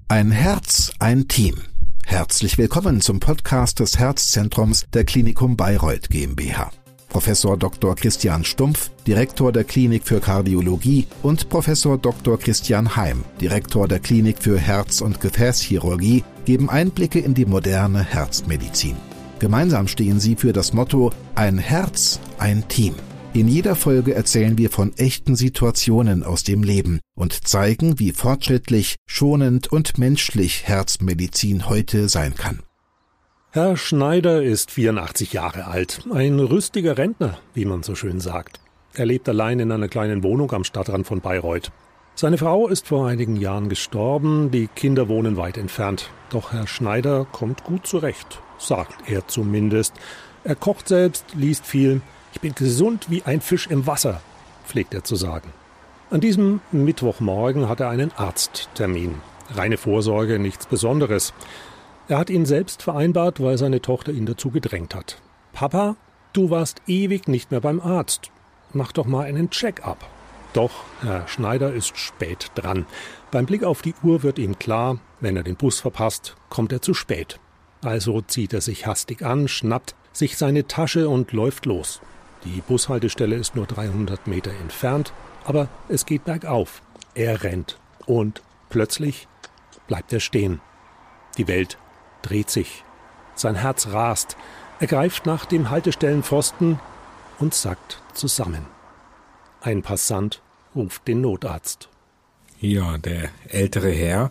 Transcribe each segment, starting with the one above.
Ein Herz, ein Team. Herzlich willkommen zum Podcast des Herzzentrums der Klinikum Bayreuth GmbH. Professor Dr. Christian Stumpf, Direktor der Klinik für Kardiologie, und Professor Dr. Christian Heim, Direktor der Klinik für Herz- und Gefäßchirurgie, geben Einblicke in die moderne Herzmedizin. Gemeinsam stehen sie für das Motto Ein Herz, ein Team. In jeder Folge erzählen wir von echten Situationen aus dem Leben und zeigen, wie fortschrittlich, schonend und menschlich Herzmedizin heute sein kann. Herr Schneider ist 84 Jahre alt, ein rüstiger Rentner, wie man so schön sagt. Er lebt allein in einer kleinen Wohnung am Stadtrand von Bayreuth. Seine Frau ist vor einigen Jahren gestorben, die Kinder wohnen weit entfernt. Doch Herr Schneider kommt gut zurecht, sagt er zumindest. Er kocht selbst, liest viel. Ich bin gesund wie ein Fisch im Wasser, pflegt er zu sagen. An diesem Mittwochmorgen hat er einen Arzttermin. Reine Vorsorge, nichts Besonderes. Er hat ihn selbst vereinbart, weil seine Tochter ihn dazu gedrängt hat. Papa, du warst ewig nicht mehr beim Arzt. Mach doch mal einen Check-up. Doch Herr Schneider ist spät dran. Beim Blick auf die Uhr wird ihm klar, wenn er den Bus verpasst, kommt er zu spät. Also zieht er sich hastig an, schnappt sich seine Tasche und läuft los. Die Bushaltestelle ist nur 300 Meter entfernt, aber es geht bergauf. Er rennt und plötzlich bleibt er stehen. Die Welt dreht sich. Sein Herz rast. Er greift nach dem Haltestellenpfosten und sackt zusammen. Ein Passant ruft den Notarzt. Ja, der ältere Herr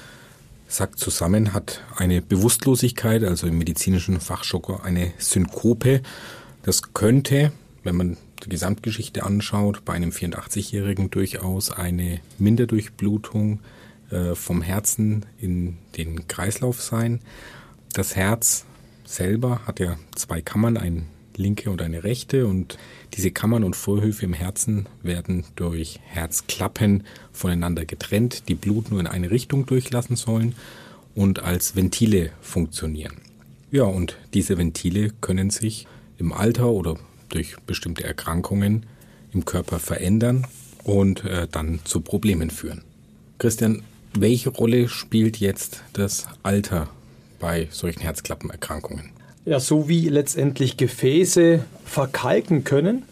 sackt zusammen, hat eine Bewusstlosigkeit, also im medizinischen Fachjargon eine Synkope. Das könnte, wenn man die Gesamtgeschichte anschaut, bei einem 84-Jährigen durchaus eine Minderdurchblutung vom Herzen in den Kreislauf sein. Das Herz selber hat ja zwei Kammern, eine linke und eine rechte, und diese Kammern und Vorhöfe im Herzen werden durch Herzklappen voneinander getrennt, die Blut nur in eine Richtung durchlassen sollen und als Ventile funktionieren. Ja, und diese Ventile können sich im Alter oder durch bestimmte Erkrankungen im Körper verändern und dann zu Problemen führen. Christian, welche Rolle spielt jetzt das Alter bei solchen Herzklappenerkrankungen? Ja, so wie letztendlich Gefäße verkalken können,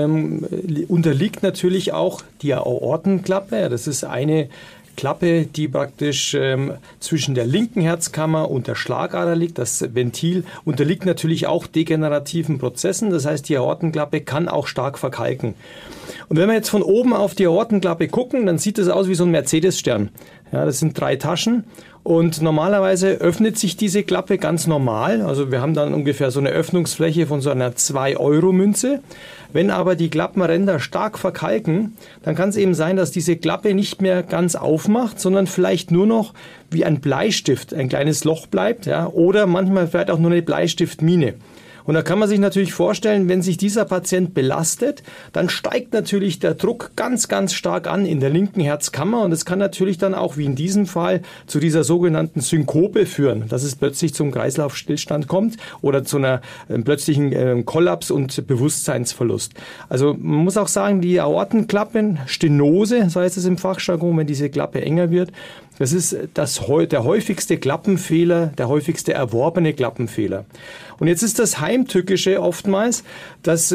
unterliegt natürlich auch die Aortenklappe. Das ist eine Klappe, die praktisch zwischen der linken Herzkammer und der Schlagader liegt. Das Ventil unterliegt natürlich auch degenerativen Prozessen. Das heißt, die Aortenklappe kann auch stark verkalken. Und wenn wir jetzt von oben auf die Aortenklappe gucken, dann sieht es aus wie so ein Mercedes-Stern. Ja, das sind 3 Taschen. Und normalerweise öffnet sich diese Klappe ganz normal. Also wir haben dann ungefähr so eine Öffnungsfläche von so einer 2-Euro-Münze. Wenn aber die Klappenränder stark verkalken, dann kann es eben sein, dass diese Klappe nicht mehr ganz aufmacht, sondern vielleicht nur noch wie ein Bleistift ein kleines Loch bleibt, ja, oder manchmal vielleicht auch nur eine Bleistiftmine. Und da kann man sich natürlich vorstellen, wenn sich dieser Patient belastet, dann steigt natürlich der Druck ganz, ganz stark an in der linken Herzkammer. Und es kann natürlich dann auch, wie in diesem Fall, zu dieser sogenannten Synkope führen, dass es plötzlich zum Kreislaufstillstand kommt oder zu einer plötzlichen Kollaps und Bewusstseinsverlust. Also man muss auch sagen, die Aortenklappenstenose, so heißt es im Fachjargon, wenn diese Klappe enger wird, das ist der häufigste Klappenfehler, der häufigste erworbene Klappenfehler. Und jetzt ist das Heimtückische oftmals, dass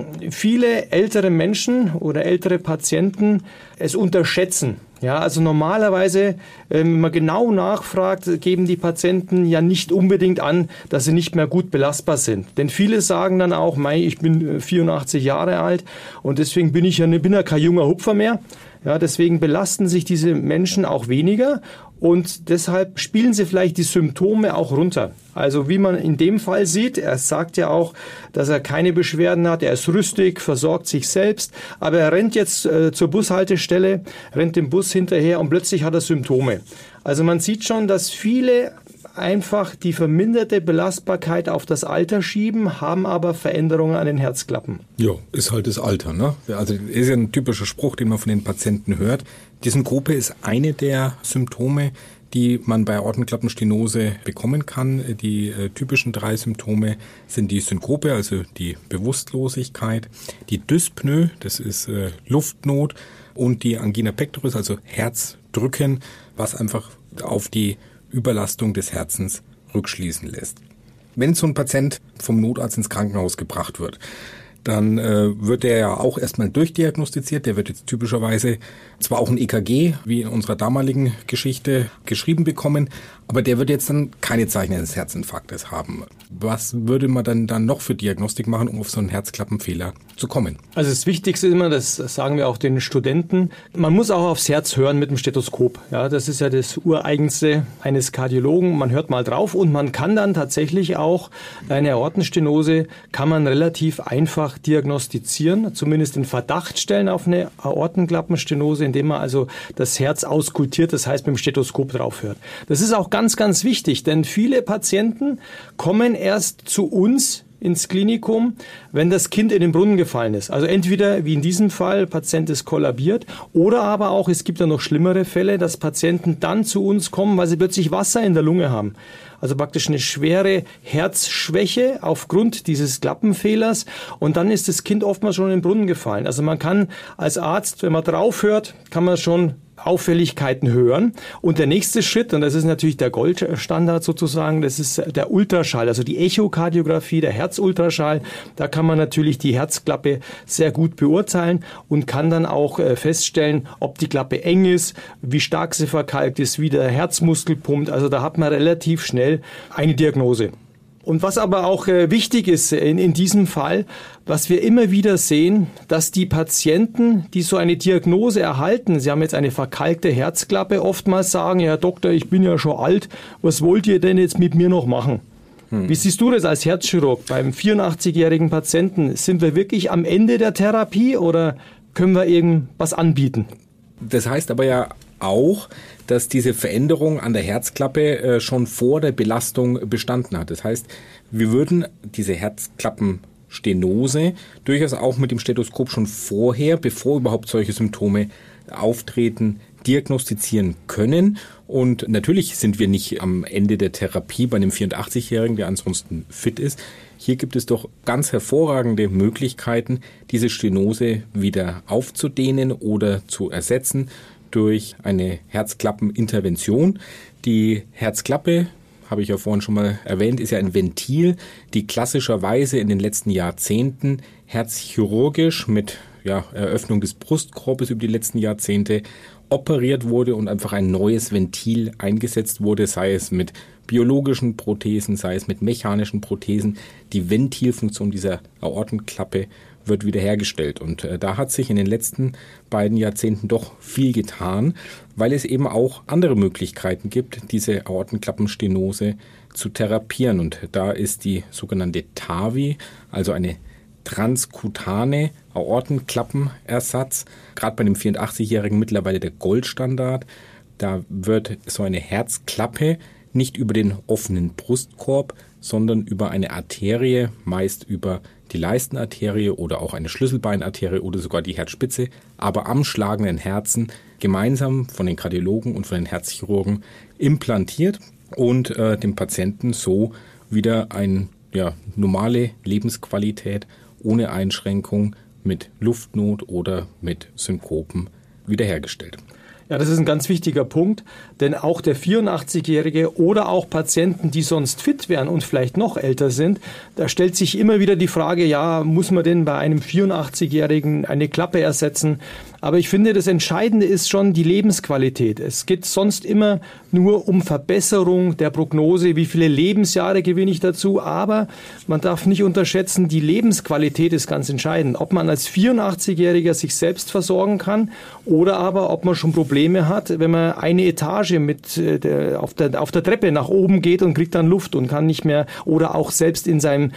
viele ältere Menschen oder ältere Patienten es unterschätzen. Ja, also normalerweise, wenn man genau nachfragt, geben die Patienten ja nicht unbedingt an, dass sie nicht mehr gut belastbar sind. Denn viele sagen dann auch, ich bin 84 Jahre alt und deswegen bin ich ja kein junger Hupfer mehr. Ja, deswegen belasten sich diese Menschen auch weniger und deshalb spielen sie vielleicht die Symptome auch runter. Also wie man in dem Fall sieht, er sagt ja auch, dass er keine Beschwerden hat, er ist rüstig, versorgt sich selbst, aber er rennt jetzt zur Bushaltestelle, rennt dem Bus hinterher und plötzlich hat er Symptome. Also man sieht schon, dass viele einfach die verminderte Belastbarkeit auf das Alter schieben, haben aber Veränderungen an den Herzklappen. Ja, ist halt das Alter, ne? Also ist ja ein typischer Spruch, den man von den Patienten hört. Die Synkope ist eine der Symptome, die man bei Aortenklappenstenose bekommen kann. Die typischen 3 Symptome sind die Synkope, also die Bewusstlosigkeit, die Dyspnoe, das ist Luftnot, und die Angina pectoris, also Herztücke. drücken, was einfach auf die Überlastung des Herzens rückschließen lässt. Wenn so ein Patient vom Notarzt ins Krankenhaus gebracht wird, dann wird der ja auch erstmal durchdiagnostiziert. Der wird jetzt typischerweise zwar auch ein EKG, wie in unserer damaligen Geschichte, geschrieben bekommen, aber der wird jetzt dann keine Zeichen eines Herzinfarktes haben. Was würde man dann noch für Diagnostik machen, um auf so einen Herzklappenfehler zu kommen? Also das Wichtigste ist immer, das sagen wir auch den Studenten, man muss auch aufs Herz hören mit dem Stethoskop. Ja, das ist ja das Ureigenste eines Kardiologen. Man hört mal drauf und man kann dann tatsächlich auch eine Aortenstenose, kann man relativ einfach diagnostizieren, zumindest den Verdacht stellen auf eine Aortenklappenstenose, indem man also das Herz auskultiert, das heißt mit dem Stethoskop drauf hört. Das ist auch ganz, ganz wichtig, denn viele Patienten kommen erst zu uns ins Klinikum, wenn das Kind in den Brunnen gefallen ist. Also entweder, wie in diesem Fall, Patient ist kollabiert, oder aber auch, es gibt ja noch schlimmere Fälle, dass Patienten dann zu uns kommen, weil sie plötzlich Wasser in der Lunge haben. Also praktisch eine schwere Herzschwäche aufgrund dieses Klappenfehlers, und dann ist das Kind oftmals schon in den Brunnen gefallen. Also man kann als Arzt, wenn man drauf hört, kann man schon Auffälligkeiten hören. Und der nächste Schritt, und das ist natürlich der Goldstandard sozusagen, das ist der Ultraschall, also die Echokardiographie, der Herzultraschall. Da kann man natürlich die Herzklappe sehr gut beurteilen und kann dann auch feststellen, ob die Klappe eng ist, wie stark sie verkalkt ist, wie der Herzmuskel pumpt. Also da hat man relativ schnell eine Diagnose. Und was aber auch wichtig ist in diesem Fall, was wir immer wieder sehen, dass die Patienten, die so eine Diagnose erhalten, sie haben jetzt eine verkalkte Herzklappe, oftmals sagen, ja Herr Doktor, ich bin ja schon alt, was wollt ihr denn jetzt mit mir noch machen? Wie siehst du das als Herzchirurg beim 84-jährigen Patienten? Sind wir wirklich am Ende der Therapie oder können wir irgendwas anbieten? Das heißt aber ja auch, dass diese Veränderung an der Herzklappe schon vor der Belastung bestanden hat. Das heißt, wir würden diese Herzklappenstenose durchaus auch mit dem Stethoskop schon vorher, bevor überhaupt solche Symptome auftreten, diagnostizieren können. Und natürlich sind wir nicht am Ende der Therapie bei einem 84-Jährigen, der ansonsten fit ist. Hier gibt es doch ganz hervorragende Möglichkeiten, diese Stenose wieder aufzudehnen oder zu ersetzen durch eine Herzklappenintervention. Die Herzklappe, habe ich ja vorhin schon mal erwähnt, ist ja ein Ventil, die klassischerweise in den letzten Jahrzehnten herzchirurgisch mit Eröffnung des Brustkorbes über die letzten Jahrzehnte operiert wurde und einfach ein neues Ventil eingesetzt wurde, sei es mit biologischen Prothesen, sei es mit mechanischen Prothesen. Die Ventilfunktion dieser Aortenklappe wird wiederhergestellt. Und da hat sich in den letzten beiden Jahrzehnten doch viel getan, weil es eben auch andere Möglichkeiten gibt, diese Aortenklappenstenose zu therapieren. Und da ist die sogenannte TAVI, also eine transkutane Aortenklappenersatz, gerade bei einem 84-Jährigen mittlerweile der Goldstandard. Da wird so eine Herzklappe nicht über den offenen Brustkorb, sondern über eine Arterie, meist über die Leistenarterie oder auch eine Schlüsselbeinarterie oder sogar die Herzspitze, aber am schlagenden Herzen gemeinsam von den Kardiologen und von den Herzchirurgen implantiert und dem Patienten so wieder eine normale Lebensqualität ohne Einschränkung mit Luftnot oder mit Synkopen wiederhergestellt. Ja, das ist ein ganz wichtiger Punkt, denn auch der 84-Jährige oder auch Patienten, die sonst fit wären und vielleicht noch älter sind, da stellt sich immer wieder die Frage, ja, muss man denn bei einem 84-Jährigen eine Klappe ersetzen? Aber ich finde, das Entscheidende ist schon die Lebensqualität. Es geht sonst immer nur um Verbesserung der Prognose, wie viele Lebensjahre gewinne ich dazu, aber man darf nicht unterschätzen, die Lebensqualität ist ganz entscheidend. Ob man als 84-Jähriger sich selbst versorgen kann oder aber ob man schon Probleme hat, wenn man eine Etage auf der Treppe nach oben geht und kriegt dann Luft und kann nicht mehr, oder auch selbst in seiner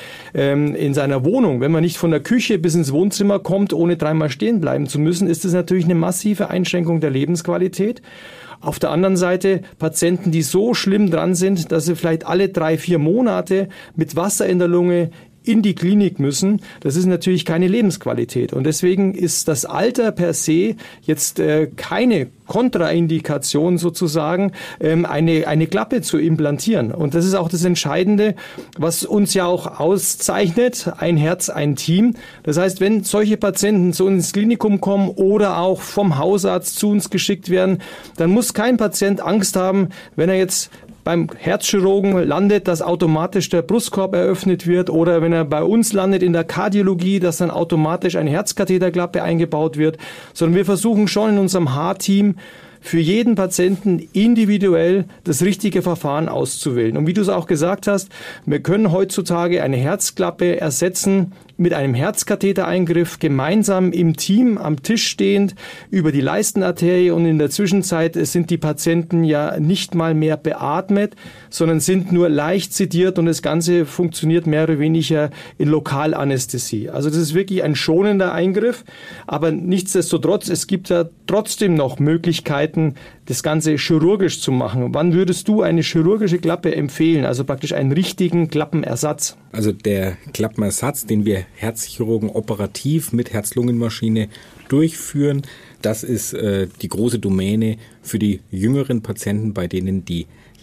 Wohnung, wenn man nicht von der Küche bis ins Wohnzimmer kommt, ohne dreimal stehen bleiben zu müssen, ist das natürlich eine massive Einschränkung der Lebensqualität. Auf der anderen Seite Patienten, die so schlimm dran sind, dass sie vielleicht alle 3-4 Monate mit Wasser in der Lunge in die Klinik müssen, das ist natürlich keine Lebensqualität. Und deswegen ist das Alter per se jetzt keine Kontraindikation sozusagen, eine Klappe zu implantieren. Und das ist auch das Entscheidende, was uns ja auch auszeichnet, ein Herz, ein Team. Das heißt, wenn solche Patienten zu uns ins Klinikum kommen oder auch vom Hausarzt zu uns geschickt werden, dann muss kein Patient Angst haben, wenn er jetzt beim Herzchirurgen landet, dass automatisch der Brustkorb eröffnet wird, oder wenn er bei uns landet in der Kardiologie, dass dann automatisch eine Herzkatheterklappe eingebaut wird, sondern wir versuchen schon in unserem H-Team für jeden Patienten individuell das richtige Verfahren auszuwählen. Und wie du es auch gesagt hast, wir können heutzutage eine Herzklappe ersetzen mit einem Herzkathetereingriff, gemeinsam im Team am Tisch stehend über die Leistenarterie, und in der Zwischenzeit sind die Patienten ja nicht mal mehr beatmet, sondern sind nur leicht sediert, und das Ganze funktioniert mehr oder weniger in Lokalanästhesie. Also das ist wirklich ein schonender Eingriff, aber nichtsdestotrotz, es gibt ja trotzdem noch Möglichkeiten, das Ganze chirurgisch zu machen. Wann würdest du eine chirurgische Klappe empfehlen, also praktisch einen richtigen Klappenersatz? Also der Klappenersatz, den wir Herzchirurgen operativ mit Herz-Lungen-Maschine durchführen, das ist die große Domäne für die jüngeren Patienten, bei denen die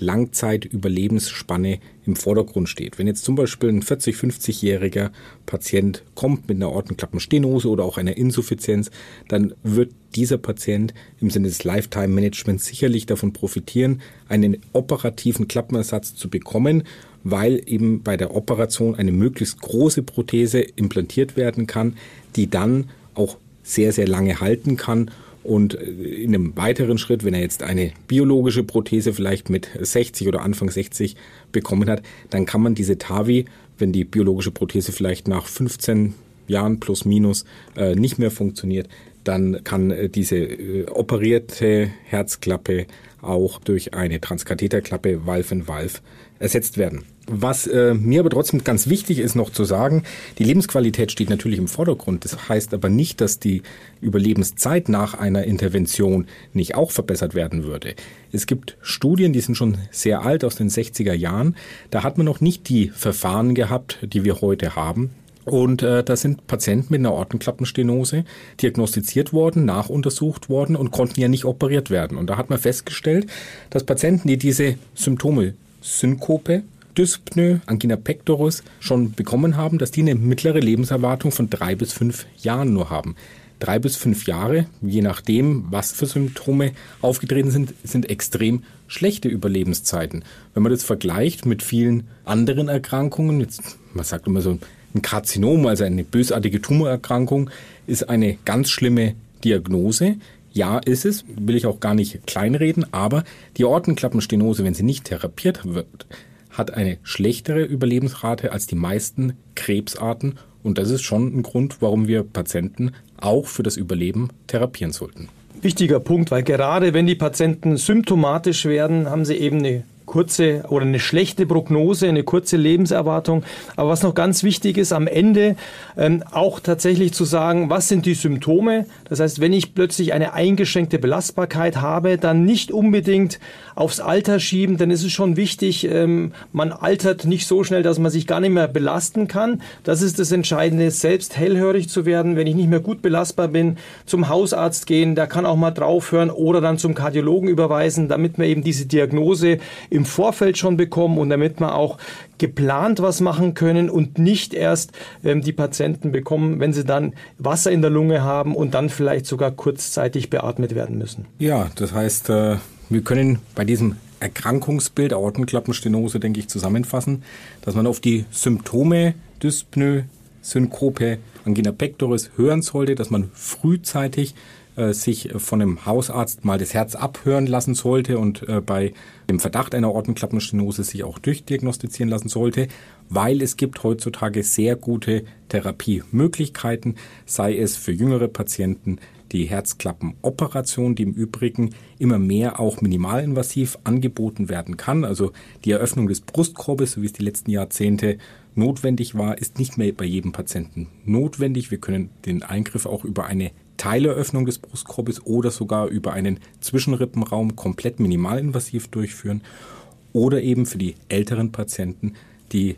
Langzeitüberlebensspanne im Vordergrund steht. Wenn jetzt zum Beispiel ein 40-, 50-jähriger Patient kommt mit einer Aortenklappenstenose oder auch einer Insuffizienz, dann wird dieser Patient im Sinne des Lifetime-Managements sicherlich davon profitieren, einen operativen Klappenersatz zu bekommen, weil eben bei der Operation eine möglichst große Prothese implantiert werden kann, die dann auch sehr, sehr lange halten kann. Und in einem weiteren Schritt, wenn er jetzt eine biologische Prothese vielleicht mit 60 oder Anfang 60 bekommen hat, dann kann man diese TAVI, wenn die biologische Prothese vielleicht nach 15 Jahren plus minus nicht mehr funktioniert, dann kann diese operierte Herzklappe auch durch eine Transkatheterklappe Valve-in-Valve ersetzt werden. Was mir aber trotzdem ganz wichtig ist noch zu sagen, die Lebensqualität steht natürlich im Vordergrund. Das heißt aber nicht, dass die Überlebenszeit nach einer Intervention nicht auch verbessert werden würde. Es gibt Studien, die sind schon sehr alt, aus den 60er Jahren. Da hat man noch nicht die Verfahren gehabt, die wir heute haben. Und da sind Patienten mit einer Aortenklappenstenose diagnostiziert worden, nachuntersucht worden und konnten ja nicht operiert werden. Und da hat man festgestellt, dass Patienten, die diese Symptome Synkope, Dyspnoe, Angina pectoris schon bekommen haben, dass die eine mittlere Lebenserwartung von 3 bis 5 Jahren nur haben. 3 bis 5 Jahre, je nachdem, was für Symptome aufgetreten sind, sind extrem schlechte Überlebenszeiten. Wenn man das vergleicht mit vielen anderen Erkrankungen, jetzt, man sagt immer so, ein Karzinom, also eine bösartige Tumorerkrankung, ist eine ganz schlimme Diagnose. Ja, ist es, will ich auch gar nicht kleinreden, aber die Aortenklappenstenose, wenn sie nicht therapiert wird, hat eine schlechtere Überlebensrate als die meisten Krebsarten. Und das ist schon ein Grund, warum wir Patienten auch für das Überleben therapieren sollten. Wichtiger Punkt, weil gerade wenn die Patienten symptomatisch werden, haben sie eben eine kurze oder eine schlechte Prognose, eine kurze Lebenserwartung. Aber was noch ganz wichtig ist, am Ende auch tatsächlich zu sagen, was sind die Symptome? Das heißt, wenn ich plötzlich eine eingeschränkte Belastbarkeit habe, dann nicht unbedingt aufs Alter schieben, denn es ist schon wichtig, man altert nicht so schnell, dass man sich gar nicht mehr belasten kann. Das ist das Entscheidende, selbst hellhörig zu werden, wenn ich nicht mehr gut belastbar bin, zum Hausarzt gehen, der kann auch mal draufhören oder dann zum Kardiologen überweisen, damit wir eben diese Diagnose im Vorfeld schon bekommen und damit wir auch geplant was machen können und nicht erst die Patienten bekommen, wenn sie dann Wasser in der Lunge haben und dann vielleicht sogar kurzzeitig beatmet werden müssen. Ja, das heißt, wir können bei diesem Erkrankungsbild Aortenklappenstenose, denke ich, zusammenfassen, dass man auf die Symptome Dyspnoe, Synkope, Angina pectoris hören sollte, dass man frühzeitig sich von einem Hausarzt mal das Herz abhören lassen sollte und bei dem Verdacht einer Aortenklappenstenose sich auch durchdiagnostizieren lassen sollte, weil es gibt heutzutage sehr gute Therapiemöglichkeiten, sei es für jüngere Patienten die Herzklappenoperation, die im Übrigen immer mehr auch minimalinvasiv angeboten werden kann. Also die Eröffnung des Brustkorbes, so wie es die letzten Jahrzehnte notwendig war, ist nicht mehr bei jedem Patienten notwendig. Wir können den Eingriff auch über eine Teileröffnung des Brustkorbes oder sogar über einen Zwischenrippenraum komplett minimalinvasiv durchführen oder eben für die älteren Patienten die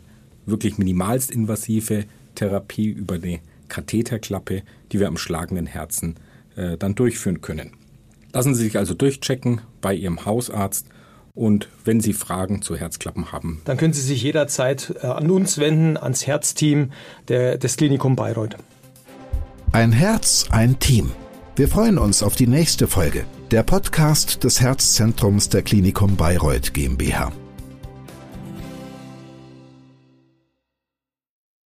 wirklich minimalst invasive Therapie über eine Katheterklappe, die wir am schlagenden Herzen dann durchführen können. Lassen Sie sich also durchchecken bei Ihrem Hausarzt und wenn Sie Fragen zu Herzklappen haben, dann können Sie sich jederzeit an uns wenden, ans Herzteam des Klinikum Bayreuth. Ein Herz, ein Team. Wir freuen uns auf die nächste Folge, der Podcast des Herzzentrums der Klinikum Bayreuth GmbH.